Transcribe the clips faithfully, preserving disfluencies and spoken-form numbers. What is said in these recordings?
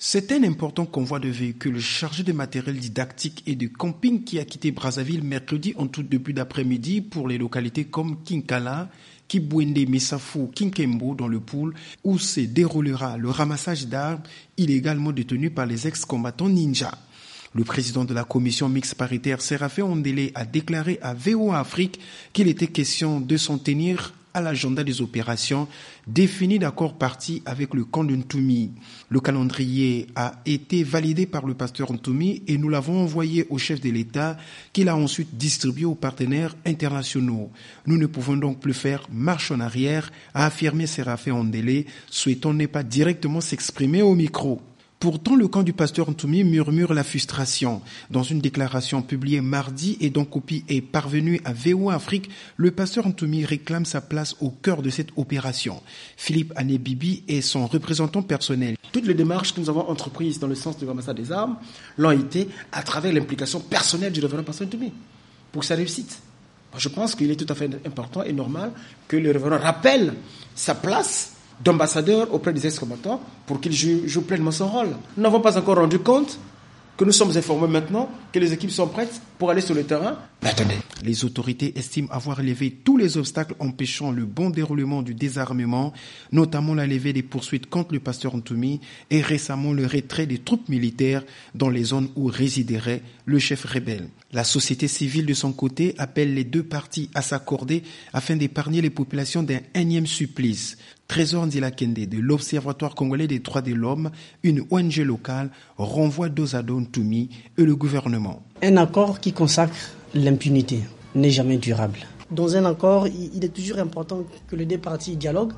C'est un important convoi de véhicules chargés de matériel didactique et de camping qui a quitté Brazzaville mercredi en tout début d'après-midi pour les localités comme Kinkala, Kibwende, Messafou, Kinkembo dans le Poul où se déroulera le ramassage d'armes illégalement détenues par les ex-combattants ninja. Le président de la commission mixte paritaire, Séraphin Ondélé, a déclaré à V O A Afrique qu'il était question de s'en tenir à l'agenda des opérations définies d'accord parti avec le camp de Ntoumi. Le calendrier a été validé par le pasteur Ntoumi et nous l'avons envoyé au chef de l'État qui l'a ensuite distribué aux partenaires internationaux. Nous ne pouvons donc plus faire marche en arrière, a affirmé Séraphin Ondélé, souhaitant ne pas directement s'exprimer au micro. Pourtant, le camp du pasteur Ntoumi murmure la frustration. Dans une déclaration publiée mardi et dont copie est parvenue à V O A Afrique, le pasteur Ntoumi réclame sa place au cœur de cette opération. Philippe Anébibi est son représentant personnel. Toutes les démarches que nous avons entreprises dans le sens du ramassage des armes l'ont été à travers l'implication personnelle du révérend pasteur Ntoumi pour sa réussite. Je pense qu'il est tout à fait important et normal que le révérend rappelle sa place d'ambassadeur auprès des ex-combattants pour qu'il joue, joue pleinement son rôle. Nous n'avons pas encore rendu compte que nous sommes informés maintenant que les équipes sont prêtes pour aller sur le terrain. Mais attendez. Les autorités estiment avoir levé tous les obstacles empêchant le bon déroulement du désarmement, notamment la levée des poursuites contre le pasteur Ntoumi et récemment le retrait des troupes militaires dans les zones où résiderait le chef rebelle. La société civile de son côté appelle les deux parties à s'accorder afin d'épargner les populations d'un énième supplice. Trésor Ndila Kende de l'Observatoire congolais des droits de l'homme, une O N G locale, renvoie dos à dos Ntoumi et le gouvernement. Un accord qui consacre l'impunité n'est jamais durable. Dans un accord, il est toujours important que les deux parties dialoguent.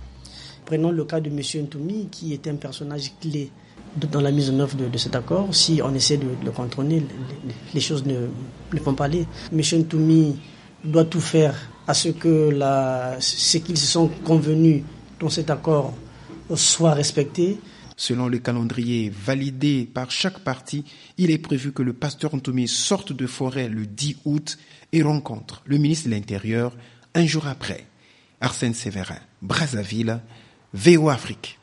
Prenons le cas de M. Ntoumi, qui est un personnage clé dans la mise en œuvre de, de cet accord. Si on essaie de, de le contrôler, les, les choses ne, ne vont pas aller. M. Ntoumi doit tout faire à ce que la, ce qu'ils se sont convenus dans cet accord soit respecté. Selon le calendrier validé par chaque partie, il est prévu que le pasteur Ntoumi sorte de forêt le dix août et rencontre le ministre de l'Intérieur un jour après. Arsène Sévérin, Brazzaville, V O A Afrique.